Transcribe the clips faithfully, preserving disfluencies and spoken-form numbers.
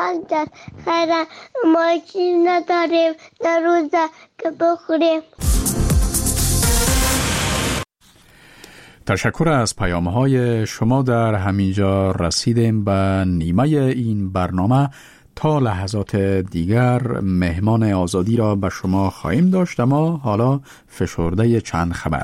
بانک در خیرن، ما چیز نداریم در روزه که بخوریم. تشکر از پیام‌های شما. در همینجا رسیدیم به نیمه این برنامه. تا لحظات دیگر مهمان آزادی را به شما خواهیم داشت، اما حالا فشرده چند خبر.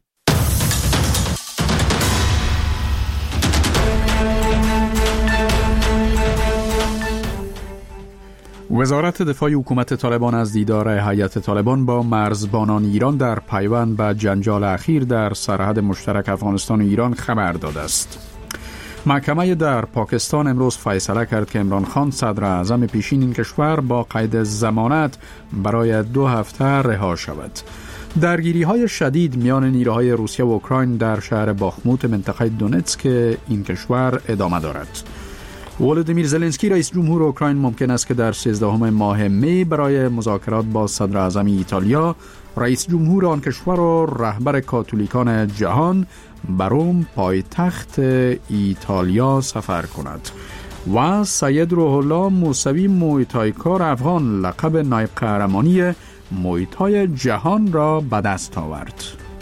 وزارت دفاع حکومت طالبان از دیدار هیئت طالبان با مرزبانان ایران در پیوند به جنجال اخیر در سرحد مشترک افغانستان و ایران خبر داده است. محکمه در پاکستان امروز فیصله کرد که عمران خان صدر اعظم پیشین این کشور با قید ضمانت برای دو هفته رها شود. درگیری‌های شدید میان نیروهای روسیه و اوکراین در شهر باخموت منطقه دونتسک این کشور ادامه دارد. ولودیمیر زلنسکی رئیس جمهور اوکراین ممکن است که در سیزدهم ماه می برای مذاکرات با صدر اعظم ایتالیا، رئیس جمهور آن کشور و رهبر کاتولیکان جهان به روم پایتخت ایتالیا سفر کند. و سید روح الله موسوی مویتایکار افغان لقب نایب قهرمانی مویتای جهان را به دست آورد.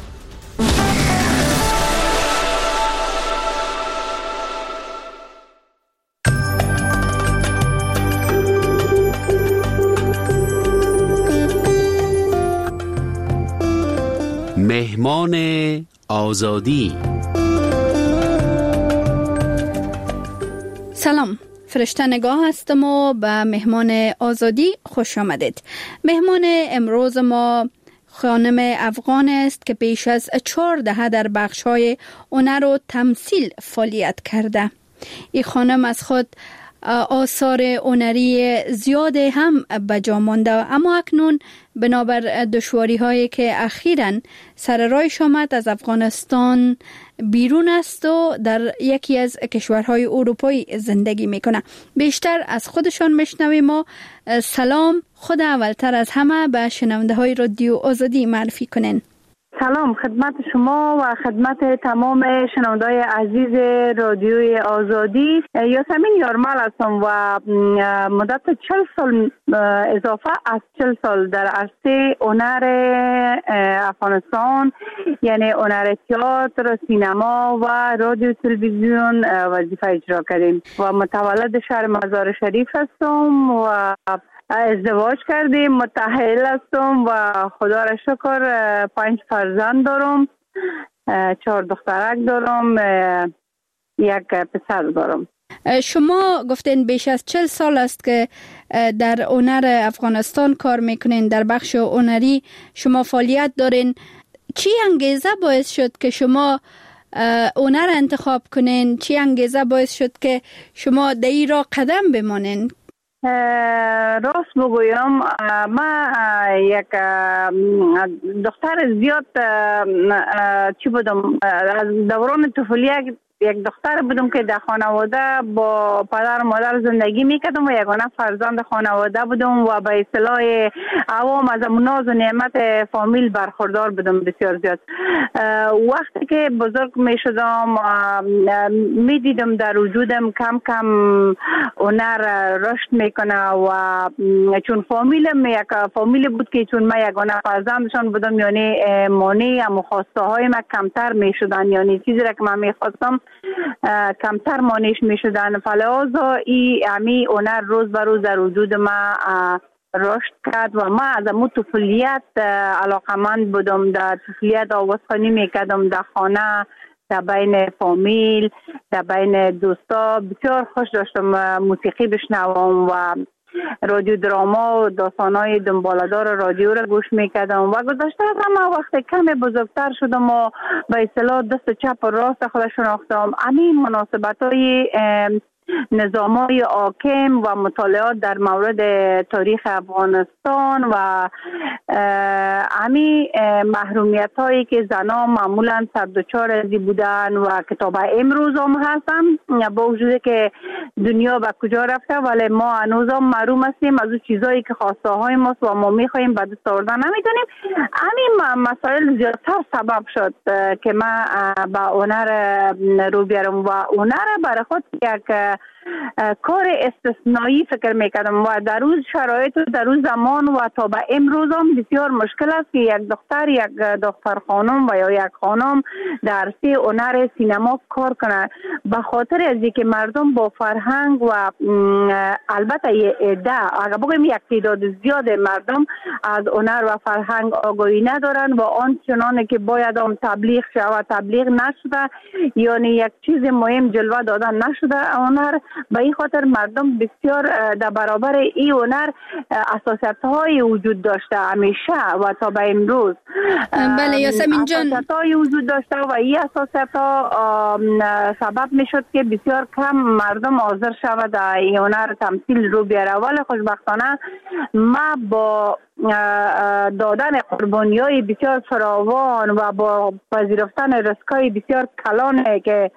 مهمان آزادی. سلام، فرشته نگاه هستم و به مهمان آزادی خوش آمدید. مهمان امروز ما خانم افغان است که پیش از چهار دهه در بخش‌های هنر و تمثیل فعالیت کرده. این خانم از خود آثار هنری زیاد هم به جا مانده، اما اکنون بنابر دشواری هایی که اخیراً سر راهش آمد از افغانستان بیرون است و در یکی از کشورهای اروپایی زندگی میکنه. بیشتر از خودشان میشنویم. ما سلام، خود اولتر از همه به شنونده های رادیو آزادی معرفی کنین. سلام خدمت شما و خدمت تمام شنونده‌های عزیز رادیوی آزادی. یاسمین یارمل هستم و مدت چهل سال اضافه از چهل سال در عرصه هنر افغانستان، یعنی هنر تئاتر، سینما و رادیو تلویزیون وظیفه اجرا کردیم و متولد شهر مزار شریف هستم و ازدواج کردیم. متأهل هستم و خدا را شکر پنج فرزند دارم، چهار دخترک دارم، یک پسر دارم. شما گفتین بیش از چهل سال است که در هنر افغانستان کار میکنین، در بخش هنری شما فعالیت دارین. چی انگیزه باعث شد که شما هنر انتخاب کنین؟ چی انگیزه باعث شد که شما در این راه قدم بمانین؟ راست بگویم، ما یک دختر زیاد چی بودم، از دوران طفولیت یک دختر بودم که در خانواده با پدر و مادر زندگی میکردم و یگانه فرزند خانواده بودم و به اصطلاح عوام از ناز و نعمت فامیل برخوردار بودم بسیار زیاد. وقتی که بزرگ میشدم میدیدم در وجودم کم کم هنر رشد میکنه و چون فامیلم یک فامیل بود که چون ما یگانه فرزندشان بودم، یعنی مانع و خواسته های ما کمتر میشدن، یعنی چیزی را که من میخواستم کمتر مانعش می شدن. فلازا ای امی هنر روز به روز در وجود ما رشد کرد و ما از امو طفولیت علاقمند بودم. در طفولیت آوازخوانی می کردم در خانه، در بین فامیل، در بین دوستا. بسیار خوش داشتم موسیقی بشنوم و رادیو دراما و داستانای دنباله‌دار رادیو را گوش میکردم و گذشته از همه وقت کمی بزرگتر شدم و به اصطلاح دست چپ و راست خودش شناختم. همین مناسبت‌های نظام‌های حاکم و مطالعات در مورد تاریخ افغانستان و همین محرومیت‌هایی که زنان معمولاً سر دچار ازی بودن و کتاب امروز هم هستن، با وجود که دنیا به کجا رفته ولی ما هنوز هم محروم هستیم از اون چیزایی که خواسته های ماست و ما می‌خوایم به دست آوردن نمی‌تونیم. همین مسائل زیادتر سبب شد که من با هنر رو بیارم و هنر برای خود یک کار استثنایی فکر میکردم و در روز شرایط و در روز زمان و تا به امروز هم بسیار مشکل است که یک دختر یک دختر خانم و یا یک خانم در عرصه هنر سینما کار کنه، به خاطر از اینکه مردم با فرهنگ و البته یه عده اگر بگیم یک تعداد زیاد مردم از هنر و فرهنگ آگاهی ندارن و آن چنانه که باید هم تبلیغ شود تبلیغ نشده، یعنی یک چیز مهم جلوه دادن نشده هنر. به این خاطر مردم بسیار در برابر این هنر حساسیت های وجود داشته همیشه و تا به امروز. بله یاسمین جان، حساسیت های وجود داشته و این حساسیت ها سبب می شد که بسیار کم مردم حاضر شود در این هنر تمثیل رو بیاره. ولی خوشبختانه ما با دادن قربانی های بسیار فراوان و با پذیرفتن ریسکای بسیار کلانه که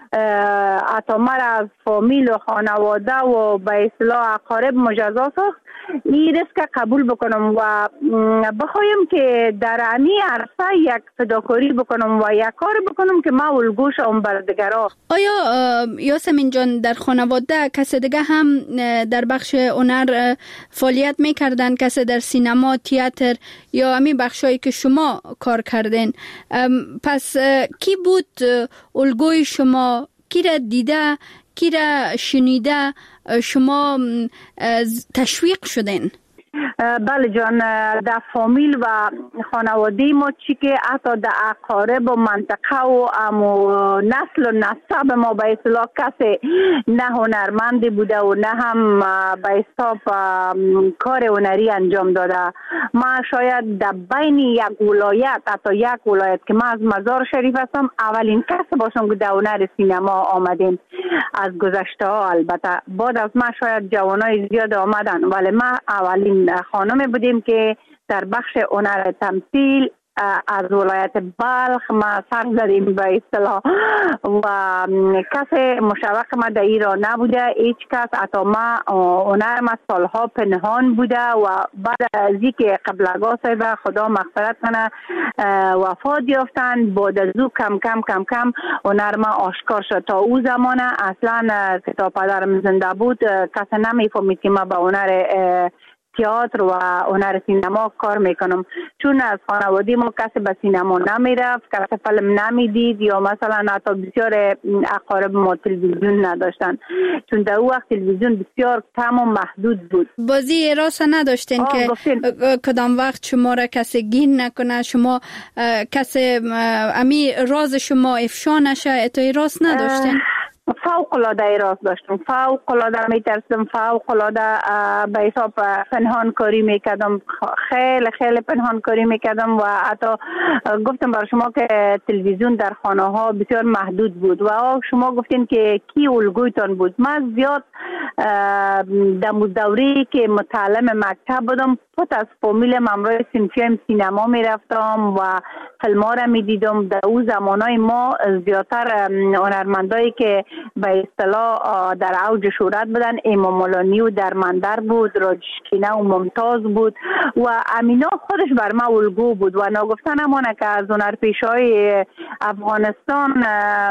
حتی مرا از فامیل و خانواده و به اصطلاح اقارب مجازات ساخت، این ریسک قبول بکنم و بخوایم که در امی عرصه یک فداکاری بکنم و یک کار بکنم که ما الگوش هم بر دیگران. آیا یاسمین جان در خانواده کسی دیگه هم در بخش هنر فعالیت میکردن؟ کسی در سینما، تئاتر یا امی بخشایی که شما کار کردین؟ پس کی بود الگوی شما؟ کی را دیده، کی را شنیده شما تشویق شدین؟ بله جان، در فامیل و خانواده ما چی که حتی در اقارب و منطقه و امو نسل و نسب ما به اصطلاح کسی نه هنرمندی بوده و نه هم به اصطلاح کار هنری انجام داده. ما شاید در بین یک ولایت، حتی یک ولایت که ما از مزار شریف هستم، اولین کس باشم که در هنر سینما آمدیم از گذشته ها. البته بعد از ما شاید جوانای زیاد آمدن ولی ما اولین خانم بودیم که در بخش هنر تمثیل از ولایت بلخ ما سر زدیم به اصطلاح و کسی مشوق ما در ایران نبوده، هیچ کس. حتی ما هنر ما سالها پنهان بوده و بعد از اینکه قبلگاه صاحب خدا مغفرت کنه وفات یافتن، بعد از او کم کم کم کم هنر ما آشکار شد. تا او زمان اصلا که تا پدرم زنده بود کسی نمیفهمید که ما به هنر تئاتر و هنر سینما کار میکنم، چون از خانواده ما کسی به سینما نمیرفت، کسی فیلم نمیدید یا مثلا حتی بسیار اقارب ما تلویزیون نداشتن، چون در اون وقت تلویزیون بسیار کم و محدود بود. بازی راست نداشتین که گفتین. کدام وقت شما را کسی گین نکنه، شما کسی امی راز شما افشا نشه، اتای راست نداشتین؟ فوق العاده راست داشتم، فوق العاده میترسم، فوق العاده به حساب پنهان کاری میکردم، خیلی خیلی پنهان کاری میکردم و حتی گفتم بر شما که تلویزیون در خانه ها بسیار محدود بود و شما گفتین که کی الگویتان بود. من زیاد در دوری که متعلم مکتب بودم پت از فامیل ممرای سینفیم سینما میرفتم و فیلم ها را میدیدم. در اون زمانای ما زیادتر هنرمندایی که به اصطلاح در اوج شهرت بودن امام مولانی و درمندر بود، راجشکینه و ممتاز بود و امینا خودش بر ما الگو بود و ناگفتن همانه که از هنرپیشه‌های افغانستان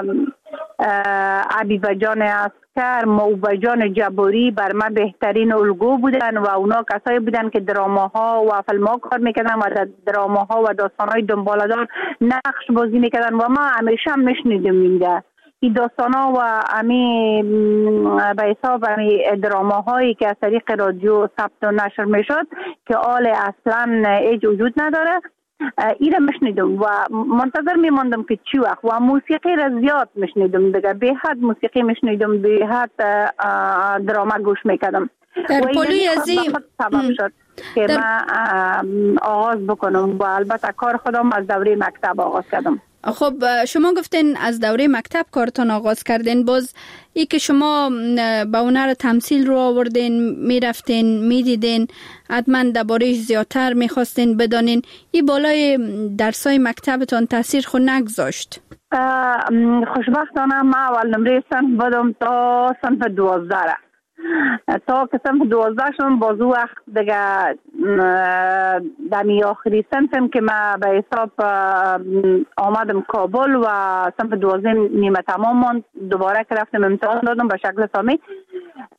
عبیبه جان اسکر، موبه جان جباری بر ما بهترین الگو بودن و اونا کسایی بودن که دراماها و فیلم‌ها کار میکردن و در دراماها و داستان‌های دنباله‌دار نقش بازی میکردن و ما همیشه میشنیدیم اینجا این داستانا و امی به حساب امی دراماهایی که از طریق رادیو ثبت و نشر میشد که آل اصلا هیچ وجود نداره، ایره مشنیدم و منتظر میماندم که چی وقت و موسیقی را زیاد مشنیدم دیگه، به حد موسیقی مشنیدم، به حد دراما گوش میکردم در پلوی ازی سبب شد که در... من آغاز بکنم و البته کار خودم از دوره مکتب آغاز کردم. خب شما گفتین از دوره مکتب کارتان آغاز کردین، باز ای که شما با هنر تمثیل رو آوردین، میرفتین میدیدین، حتما درباره‌اش زیادتر میخواستین بدانین، این بالای درسای مکتبتان تاثیر خود نگذاشت؟ خوشبختانه ما اول نمره صنف بودم تا صنف دوازده، تا که صنف دوازده شدم باز او وقت دیگه دمی آخری صنفم که ما به حساب آمدم کابل و صنف دوازده نیمه تمام ماند، دوباره که رفتم امتحان دادم به شکل سامی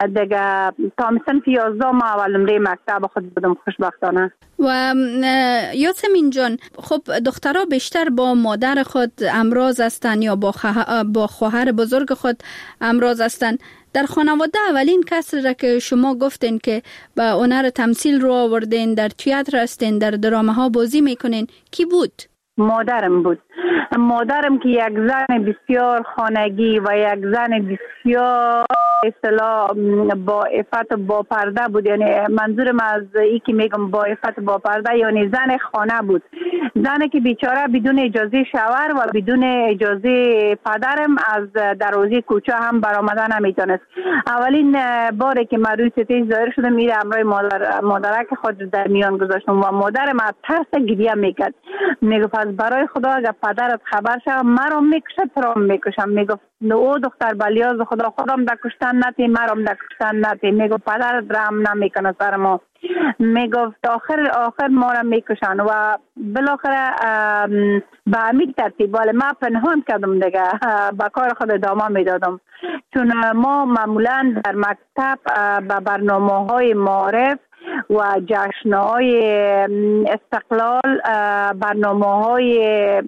دیگه تا صنف یازده ما اول نمره مکتب خود بودم خوشبختانه. و یاسمین جان، خب دخترها بیشتر با مادر خود امراض هستند یا با, خه... با خواهر بزرگ خود امراض هستند. در خانواده اولین کس را که شما گفتین که به هنر تمثیل رو آوردین، در تئاتر هستین، در درامه ها بازی میکنین، کی بود؟ مادرم بود. مادرم که یک زن بسیار خانگی و یک زن بسیار اصطلاح با عفت با پرده بود. یعنی منظورم از ای که میگم با عفت با پرده یعنی زن خانه بود، زنی که بیچاره بدون اجازه شوهر و بدون اجازه پدرم از دروازه کوچه هم برآمدن نمیتونست. اولین باری که من روی ستیج ظاهر شدم میره همراه مادر مادرک خود در میان گذاشتم و مادرم از ترس گریه میکرد. میگفت از برای خدا اگر پدرت خبر شد مرا میکشه ترام میکشم. میگفت او دختر بلیاز خدا خودم در کشتن نتی مرام در کشتن نتی. میگفت پدرت رحم نمیکنه سر ما. میگفت آخر آخر ما را میکشن و بالاخره به همین ترتیب ولی من پنهان کردم دیگه، با کار خود ادامه میدادم. چون ما معمولا در مکتب به برنامه های معارف و جشن‌های استقلال، برنامه‌های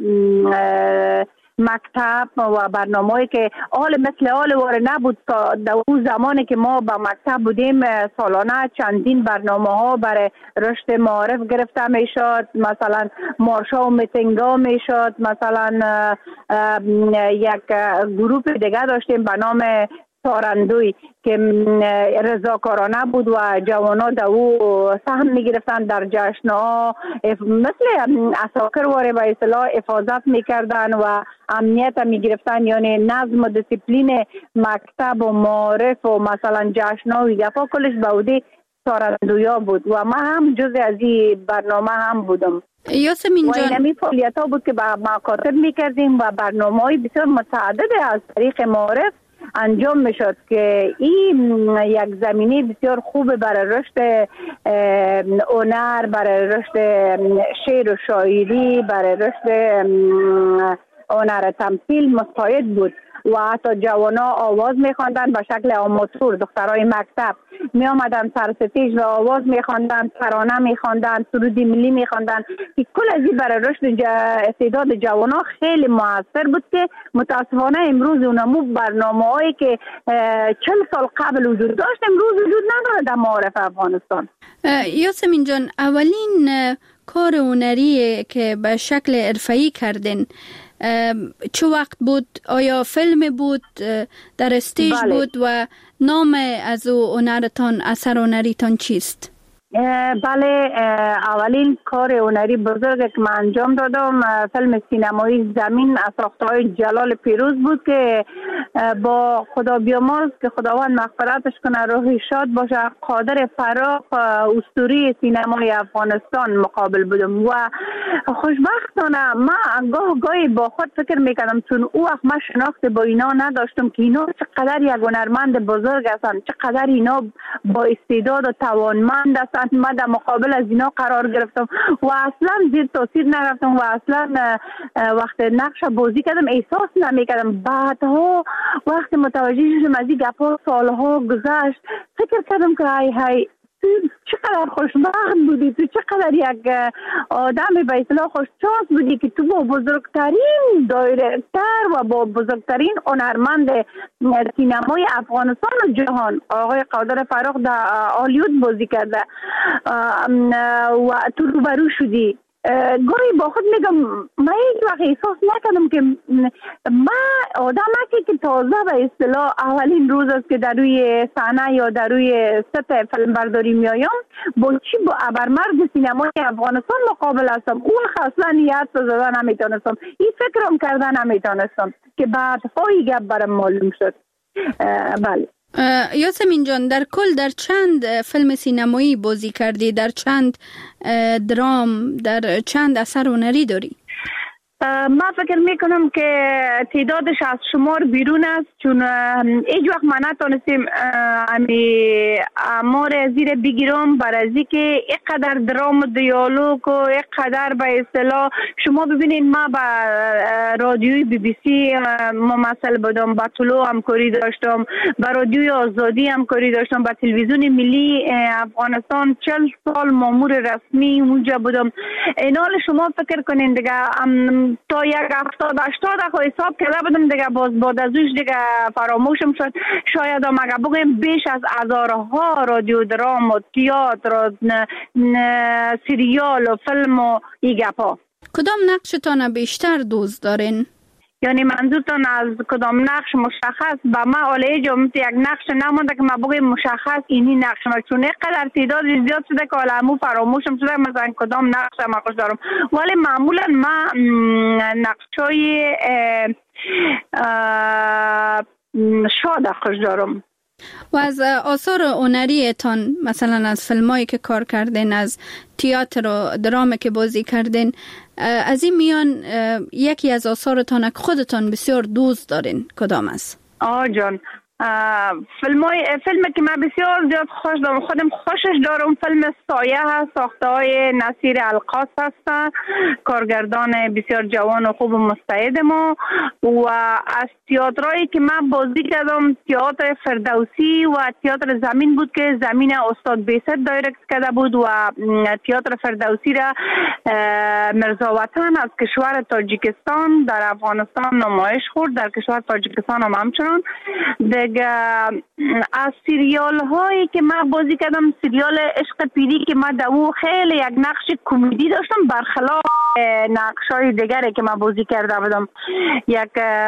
مکتب و برنامه‌ای که حال مثل حال واره نبود تا در اون زمانی که ما با مکتب بودیم سالانه چندین برنامه‌ها برای رشد معارف گرفته میشد. مثلا مارشا و میتینگ‌ها میشد. مثلا یک گروه دیگه داشتیم به نام تارندوی که رضاکارانه بود و جوانا در او سهم میگرفتن در جشن‌ها، مثل عساکر واره به اصطلاح حفاظت میکردن و امنیت میگرفتن. یعنی نظم و دیسیپلین مکتب و معارف و مثلا جشن‌ها و گپا کلش به عهده تارندویا بود و ما هم جز از این برنامه هم بودم. یاسمین جان، و اینمی فعالیت‌ها بود که با مکاتب میکردیم و برنامه‌های بسیار متعدد از طریق معارف انجام میشد که این یک زمینه بسیار خوب برای رشد هنر، برای رشد شعر و شاعری، برای رشد هنر تمثیل مساعد بود. و حتی جوانا آواز میخواندن به شکل آماتور. دخترای مکتب می آمدن سر ستیج و آواز میخواندن، ترانه میخواندن، سرود ملی میخواندن که کل از این برای رشد استعداد جوانا خیلی موثر بود که متاسفانه امروز اونمو برنامه‌هایی که چند سال قبل وجود داشت امروز وجود نداره در معارف افغانستان. یاسمین جان، اولین کار هنری که به شکل حرفه‌ای کردین چه وقت بود؟ آیا فیلم بود، در استیج بله. بود و نام از او هنرتان، اثر هنریتان چیست؟ بله، اولین کار هنری بزرگ که من انجام دادم فیلم سینمایی زمین از ساخته‌های جلال پیروز بود که با خدا بیامرز که خداوند مغفرتش کنه، روحی شاد باشه، قادر فراق اسطوره سینمای افغانستان مقابل بودم و خوشبختانه من گاه گاهی با خود فکر میکردم چون او وقت من شناخت با اینا نداشتم که اینا چقدر یک هنرمند بزرگ هستند، چقدر اینا با استعداد و توانمند هستند. من در مقابل از اینا قرار گرفتم و اصلا زیر تاثیر نرفتم و اصلا وقت نقش بازی کردم احساس نمیکردم. بعدها وقت متوجه شدم از این گپا سالها گذشت فکر کردم که های های چقدر خوشبخت بودی، تو چقدر یک آدم به اصطلاح خوششانس بودی که تو با بزرگترین دایرکتر و با بزرگترین هنرمند سینمای افغانستان و جهان آقای قادر فراق در هالیوود بازی کرده و تو روبرو شدی. گاهی با خود میگم من هیچ وقت احساس نکردم که من آدم که تازه به اصطلاح اولین روز است که در روی صحنه یا در روی ست فیلم برداری میایم با چی با ابرمرد سینمای افغانستان مقابل هستم. او اصلا نیت زدن نمیتونستم، این فکرم کردن نمیتونستم که بعدها این گپ برام معلوم شد. بله یاسمین جان، در کل در چند فیلم سینمایی بازی کردی؟ در چند درام، در چند اثر هنری داری؟ ما فکر میکنم که تعدادش از شمار بیرون است، چون هیچ وقت ما نتونستیم امی امور زیر بگیرم برای که اینقدر درام و دیالوگ و اینقدر به اصطلاح شما ببینید ما با رادیوی بی بی سی ممثل بودم، با طلوع همکاری داشتم، با رادیوی آزادی همکاری داشتم، با تلویزیون ملی افغانستان چل سال مامور رسمی اونجا بودم. اینال شما فکر کنین دیگه تا یک هفتاد هشتاد خو حساب کرده بودم دیگه، باز بعد از اوش دیگه فراموشم شد. شاید هم اگه بگویم بیش از هزارها رادیو درام و تئاتر و سریال و فیلم و این گپا. کدام نقشتان بیشتر دوست دارین؟ یعنی منظورتان از کدام نقش مشخص؟ با ما اولی جمعیت یک نقش نمونده که ما بگویم مشخص اینی نقش ما، چون اینقدر تعداد زیاد شده که علمو فراموشم شده مثلا کدام نقش ما خوش دارم. ولی معمولا ما نقشای شاد خوش دارم. و از آثار هنری تان، مثلا از فیلمایی که کار کردین، از تئاتر و درام که بازی کردین، از این میان یکی از آثارتان که خودتان بسیار دوست دارین کدام است؟ آه جان، فیلمای فیلمی که من بسیار زیاد خوش دارم، خودم خوشش دارم، فیلم سایه هست، ساخته های نصیر القاص هست، کارگردان بسیار جوان و خوب و مستعد ما. و از تئاترایی که من بازی کردم تئاتر فردوسی و تئاتر زمین بود که زمین استاد بیست دایرکت کرده بود، و تئاتر فردوسی را مرزا وطن از کشور تاجیکستان در افغانستان نمایش خورد، در کشور تاجیکستان هم همچنان. دیگه از سریال هایی که من بازی کردم، سریال عشق پیری که من دو خیلی یک نقش کمدی داشتم، برخلاف نقش های دیگری که من بازی کرده بودم. یک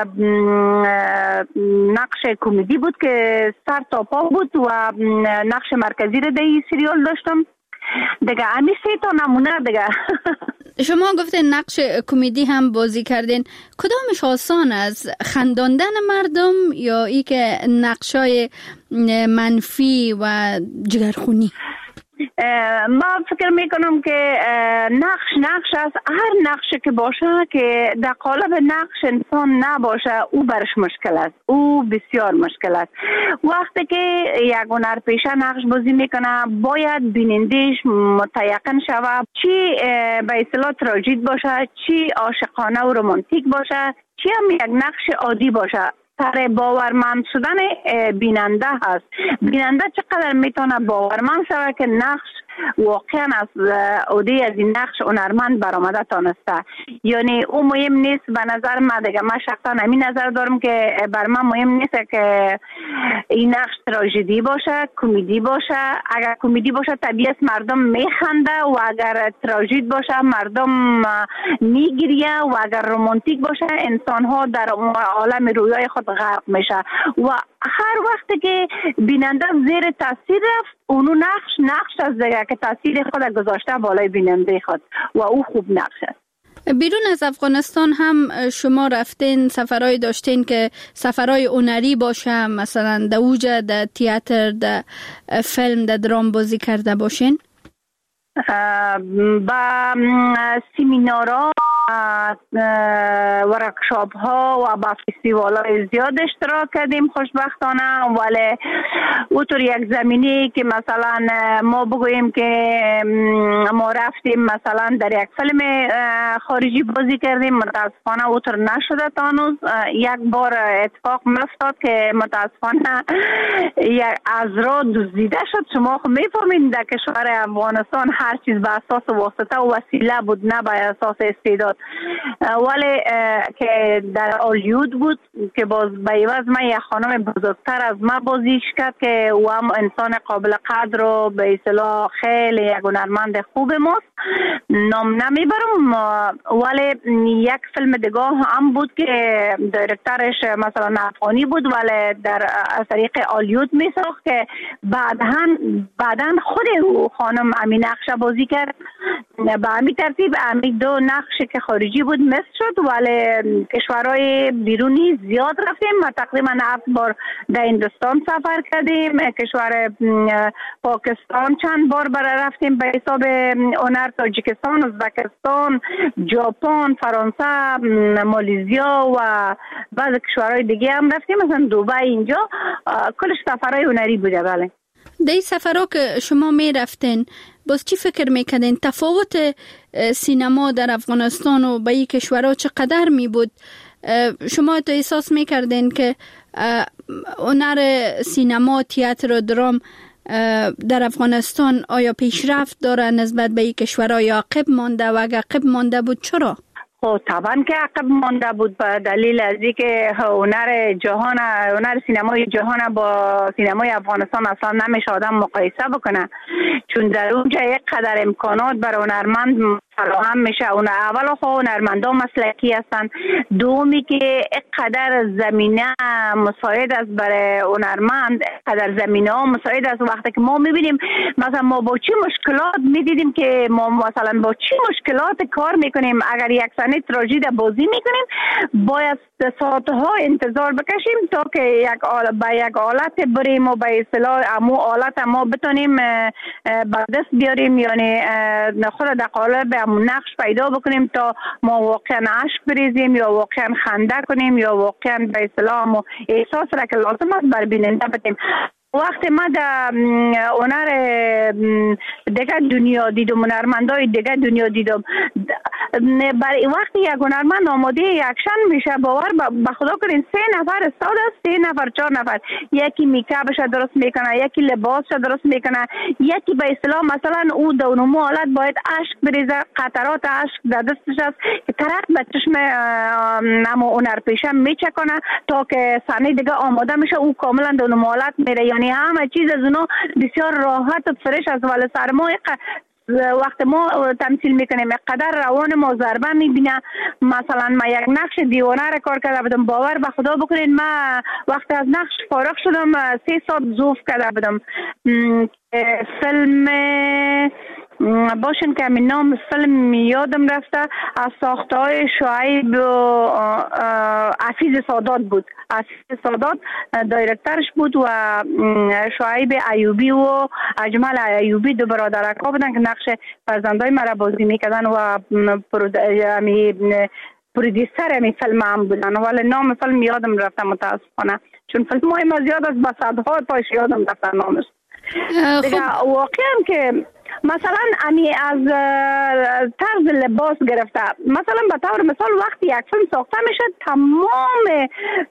نقش کمدی بود که سر تا پا بود و نقش مرکزی رو در این سریال داشتم. دیگه همی سه تا نمونه دیگه. شما گفتین نقش کمدی هم بازی کردین، کدامش آسان از خنداندن مردم یا ای که نقشای منفی و جگرخونی؟ ما فکر میکنم که نقش نقش است. هر نقش که باشه که در قالب نقش انسان نباشه او برش مشکل است، او بسیار مشکل است. وقتی که یک هنرپیشه نقش بازی میکنه باید بینندش متیقن شوه، چی به اصطلاح تراژید باشه، چی عاشقانه و رمانتیک باشه، چی هم یک نقش عادی باشه. سر باورمند شدن بیننده هست. بیننده چقدر میتونه باورمند شود که نقش واقعا از عهده از این نقش هنرمند برآمده تانسته. یعنی او مهم نیست به نظر من دیگه، من شخصا همین نظر دارم که بر من مهم نیست که این نقش تراژدی باشه، کمدی باشه. اگر کمدی باشه طبیعت مردم میخنده و اگر تراژدی باشه مردم میگریه و اگر رمانتیک باشه انسان ها در عالم رویای خود غرق میشه. و هر وقت که بیننده زیر تاثیر رفت اونو نقش نقش از دیگه که تاثیر خود گذاشته بالای بیننده خود و او خوب نقش است. بیرون از افغانستان هم شما رفتین، سفرهای داشتین که سفرهای هنری باشه، مثلا در اوجه در تئاتر، در فیلم، در درام بازی کرده باشین؟ با سیمینارها، ورکشاپ ها و با فستیوال های زیاد اشتراک کردیم خوشبختانه. ولی اوطور یک زمینی که مثلا ما بگوییم که ما رفتیم مثلا در یک فیلم خارجی بازی کردیم، متاسفانه اوطور نشده تانوز. یک بار اتفاق مفتاد که متاسفانه از را دزدیده شد. شما خب میفهمین در کشور افغانستان هر چیز به اساس واسطه و وسیله بود، نه به اساس استعداد. ولی که در هالیوود بود که باز به عوض من یک خانم بزرگتر از من بازیش کرد که او هم انسان قابل قدر و به اصطلاح خیلی یک هنرمند خوب ماست، نام نمیبرم. ولی یک فیلم دیگه هم بود که دایرکترش مثلا افغانی بود ولی در از طریق هالیوود میساخت که بعداً بعداً خود او خانم همین نقش بازی کرد به همین ترتیب همین دو نقش که خارجی بود مصر شد، ولی کشورهای بیرونی زیاد رفتیم. ما تقریبا هفت بار در هندوستان سفر کردیم، کشور پاکستان چند بار برای رفتیم به حساب هنر، تاجیکستان، ازبکستان، ژاپن، فرانسه، مالزیا و بعض کشورهای دیگه هم رفتیم، مثلا دبی. اینجا کلش سفرهای هنری بوده. بله. در این سفرها که شما می رفتین باز چی فکر میکردین؟ تفاوت سینما در افغانستان و با این کشورها چقدر می بود؟ شما تو احساس میکردین که هنر سینما، تئاتر و درام در افغانستان آیا پیشرفت داره نسبت به این کشورها یا عقب مانده؟ و اگر عقب مانده بود چرا؟ خب طبعا که عقب مانده بود، به دلیل از اینکه هنر جهان، هنر سینمای جهان با سینمای افغانستان اصلا نمیشه آدم مقایسه بکنه، چون در اونجا یک قدر امکانات برای هنرمند فراهم میشه. اون اول خو هنرمندا مسلکی هستن، دومی که یک قدر زمینه مساعد است برای هنرمند، قدر زمینه ها مساعد است. وقتی که ما میبینیم مثلا ما با چی مشکلات میدیدیم که ما مثلا با چی مشکلات کار میکنیم، اگر یک سنه تراژدی بازی میکنیم باید ساعتها انتظار بکشیم تا که یک آل... با یک آلت بریم و به اصطلاح امو آلت ما بتونیم به دست بیاریم، یعنی خود در قالب همون نقش پیدا بکنیم تا ما واقعا عشق بریزیم یا واقعا خنده کنیم یا واقعا به اصطلاح احساس را که لازم است بر بیننده بدیم. وقتی ما در هنر دیگه دنیا دیدم، هنرمندای دیگه دنیا دیدم، برای وقتی یک هنرمند آماده اکشن میشه باور به خدا کنین سه نفر استاد است، سه نفر چهار نفر، یکی میکاپش درست میکنه، یکی لباسش درست میکنه، یکی به اصطلاح مثلا او دونمو حالت باید عشق بریزه، قطرات عشق در دستش است که طرف به چشم نمو هنرپیشه میچکنه تا که صحنه دیگه آماده میشه، او کاملا دونمو حالت میره. یعنی همه چیز از اونا بسیار راحت و فرش است، ولی سرمایه وقت ما تمثیل میکنیم قدر روان ما ضربه میبینه. مثلا ما یک نقش دیوانه را کار کرده بودم، باور به خدا بکنین ما وقت از نقش فارغ شدم سه ساعت زوف کرده بودم. فیلم باشن که همین نام فیلم یادم رفته، از ساخته های شعیب و حفیظ سادات بود. حفیظ سادات دایرکترش بود و شعیب ایوبی و اجمل ایوبی دو برادرکا بودن که نقش فرزندای مرا بازی میکردن و پرودیسر همین فیلم هم بودن، ولی نام فیلم یادم رفته متاسفانه، چون فیلم های ما زیاد از با صدها تاش یادم رفته نامش. دیگه واقعا که مثلا امی از طرز لباس گرفته، مثلا به طور مثال وقتی یک فیلم ساخته میشه تمام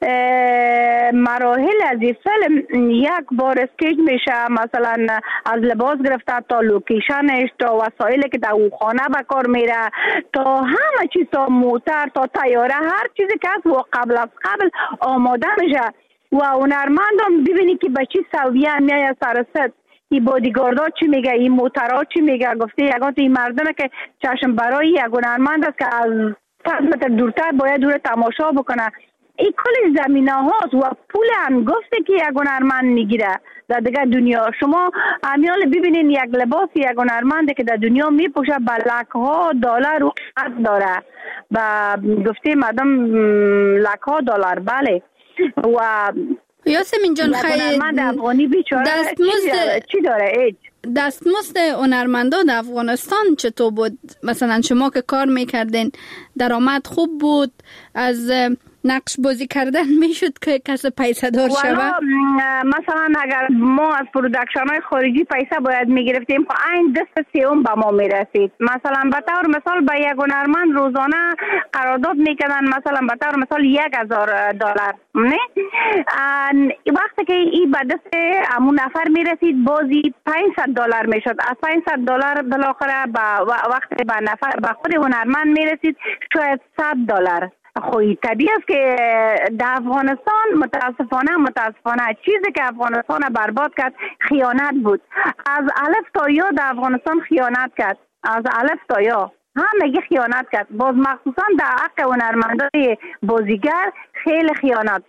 مراحل از این فیلم یک بار اسکیج میشه، مثلا از لباس گرفته تا لوکیشنش تا وسایلی که در او خانه به کار میره تا همه چیز، تا موتر تا تیاره، هر چیزی که از و قبل از قبل آماده میشه و هنرمندم ببینی که به چی سویه میای سرست. این بادیگاردها چی میگه، این موترها چی میگه، گفته یگان این مردمه که چشم برای یک هنرمند است که از صد متر دورتر باید دور تماشا بکنه. این کل زمینه هاست و پول انگفته که یک هنرمند میگیره در دیگه دنیا. شما همیال ببینین یک لباس یک هنرمنده که در دنیا میپوشه به لک ها دلار و قدر داره، به گفته مردم لک ها دلار. بله. و یاسمین جان خیلی دستمزد چی داره ایج؟ دستمزد هنرمندان در افغانستان چطور بود؟ مثلا شما که کار میکردین درآمد خوب بود، از نقش بازی کردن میشد که کسی پیسه دار شوه؟ مثلا اگر ما از پرودکشن های خارجی پیسه باید میگرفتیم خب این دست سیوم به ما میرسید. مثلا به طور مثال به یک هنرمند روزانه قرارداد میکردن، مثلا به طور مثال یک هزار دلار، نه وقتی که این به دست همون نفر میرسید بازی پانصد دلار میشد. از پانصد دلار بالاخره به وقتی به نفر به خود هنرمند میرسید شاید صد دلار. خوی طبیعی است که در افغانستان متاسفانه متاسفانه چیزی که افغانستان برباد کرد خیانت بود. از الف تا یا در افغانستان خیانت کرد، از الف تا یا همگی خیانت کرد. باز مخصوصا در حق هنرمندان بازیگر خیلی خیانت شد.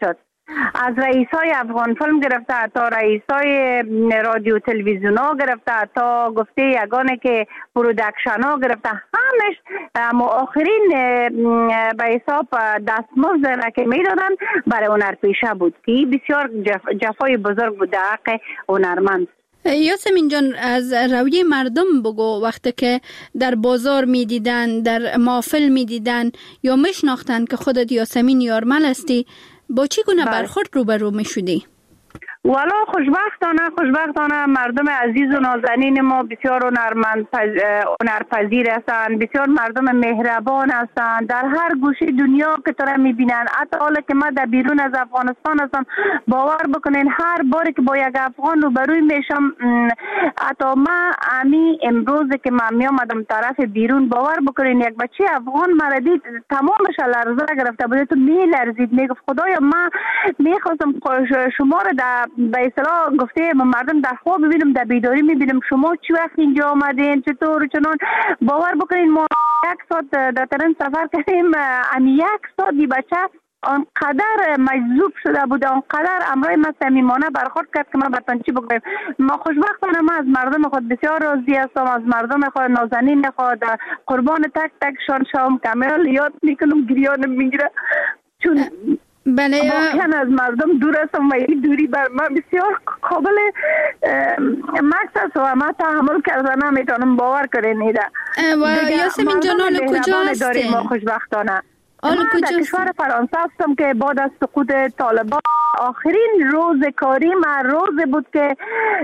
از رئیسای افغان فیلم گرفته تا رئیسای رادیو تلویزیون ها گرفته تا گفته یگانه که پرودکشن ها گرفته، همش آخرین به حساب دستمزد را که میدادن برای هنرپیشه بود که بسیار جف جفای بزرگ بود در حق هنرمند. یاسمین جان، از رویه مردم بگو، وقتی که در بازار می دیدن، در محفل می دیدن یا میشناختن که خودت یاسمین یارمل هستی، با چی گونه برخورد روبرو می شدی؟ والا خوشبختانه خوشبختانه مردم عزیز و نازنین ما بسیار هنرمند هنرپذیر هستند، بسیار مردم مهربان هستند. در هر گوشه دنیا که تو را میبینن، حتی حالا که من در بیرون از افغانستان هستم، باور بکنین هر باری که با یک افغان روبروی میشم، حتی من امی امروز که من میامدم طرف بیرون، باور بکنین یک بچه افغان مرا دید تمامش لرزه گرفته بود، تو میلرزید، میگفت خدایا من میخواستم شما را در به اصطلاح گفته مردم در خواب ببینم، در بیداری میبینم، شما چی وقت اینجا آمدین، چطور چنان. باور بکنین ما یک ساعت در ترین سفر کردیم، امی یک ساعت دی بچه آنقدر مجذوب شده بود، آنقدر امرای ما صمیمانه برخورد کرد که ما برتن چی بگویم. ما خوشبختانه ما از مردم خود بسیار راضی هستم، از مردم خود نازنین خود قربان تک تک شان شام کامل یاد میکنم، گریان میگیره، چون بله واقعا از مردم دور هستم و این دوری بر من بسیار قابل مکس است و من تحمل کردن نمیتونم، باور کنین ایده. و یاسمین جان حالا کجا هستین؟ ما خوشبختانه حالا من در کشور فرانسه هستم که بعد از سقوط طالبان آخرین روز کاری من روز بود که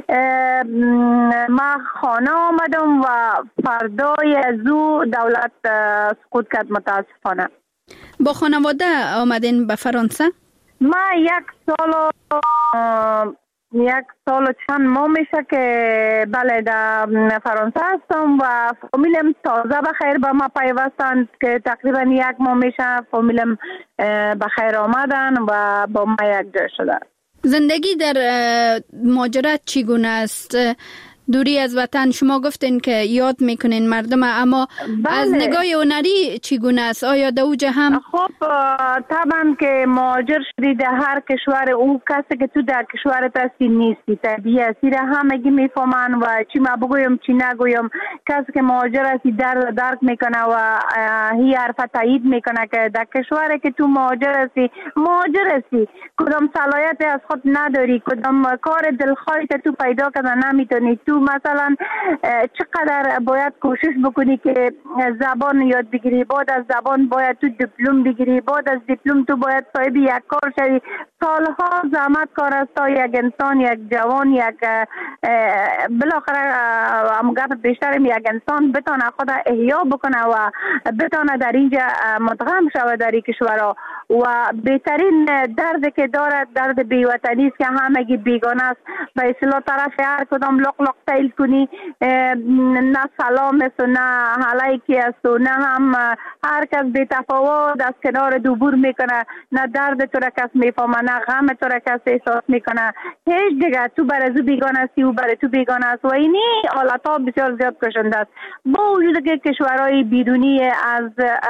من خانه آمدم و فردای از او دولت سقوط کرد متاسفانه. با خانواده آمدین به فرانسه؟ من یک سال یک سال چند ماه میشه که بله در فرانسه هستم و فامیلم تازه بخیر به ما پیوستند که تقریبا یک ماه میشه فامیلم بخیر آمدن و با ما یک جا شده. زندگی در مهاجرت چگونه است؟ دوری از وطن، شما گفتین که یاد میکنین مردم، اما بله. از نگاه هنری چگونه است؟ آیا در اوجه هم؟ خب طبعا که مهاجر شدی در هر کشور، او کسی که تو در کشورت هستی نیستی، طبیعی هستی را همگی میفهمن و چی ما بگویم چی نگویم. کسی که مهاجر هستی در درک میکنه و هی حرف تایید میکنه که در کشوری که تو مهاجر هستی مهاجر هستی، کدام صلاحیت از خود نداری، کدام کار دلخواهت تو پیدا کردن نمیتونی، تو مثلا چقدر باید کوشش بکنی که زبان یاد بگیری، بعد از زبان باید تو دیپلم بگیری، بعد از دیپلم تو باید صاحب یک کار شوی. سالها زحمت کار است تا یک انسان، یک جوان، یک بالاخره هم گپ بیشتر یک انسان بتونه خود احیا بکنه و بتونه در اینجا مدغم شود در این کشورها. و بهترین درد که دارد درد بیوطنی است که همگی بیگانه است. به اصطلاح طرف هر کدام لق لق تیل کنی، نه سلام است و نه علیکی است و نه هم هر کس بی تفاوت از کنار دوبور میکنه، نه درد تو را کس میفهمه، نه غم تو را کس احساس میکنه. هیچ دیگه تو برای تو بیگانه استی و برای تو بیگانه است و اینی حالت ها بسیار زیاد کشنده است. با وجود که کشورهای بیرونی از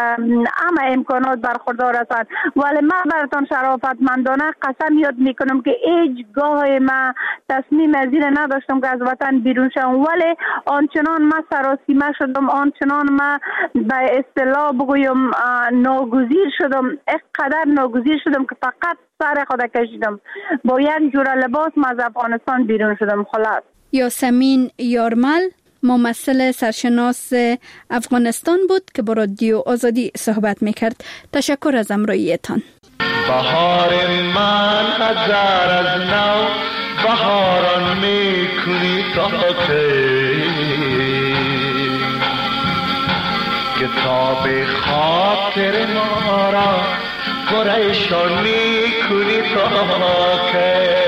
همه امکانات برخوردار هستند، ولی من براتون شرافتمندانه قسم یاد میکنم که هیچ گاه من تصمیم از این نداشتم که از وطن بیرون شدم، ولی آنچنان من سراسیمه شدم، آنچنان من به اصطلاح بگویم ناگزیر شدم، اینقدر ناگزیر شدم که فقط سر خود کشیدم، با یک جور لباس من از افغانستان بیرون شدم. خلاص. یاسمین یارمل ممثل سرشناس افغانستان بود که با رادیو آزادی صحبت میکرد. تشکر از همراهیتان. بهار من هزار از نو بهاران میکنی تا کی، کتاب خاطر ما را پریشان میکنی تا کی.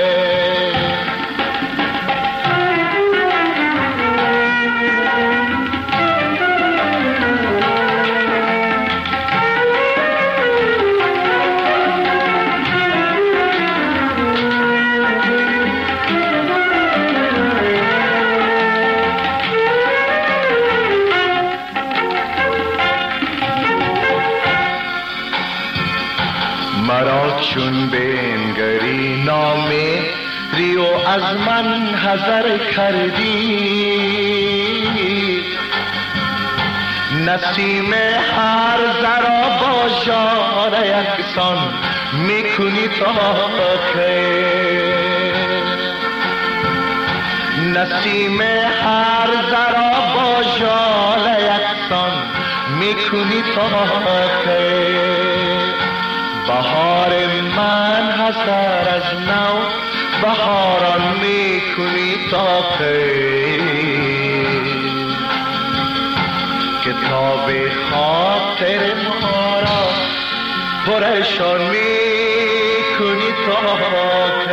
مرا چون بنگری بی نامه ریو از من حذر کردی، نسیم هر ذرا با ژاله یکسان میکنی تا که، نسیم هر ذرا با ژاله یکسان میکنی تا که، بهار من حسر از نو بهاران میکنی تا که، کتاب خاطر ما را پرشان میکنی تا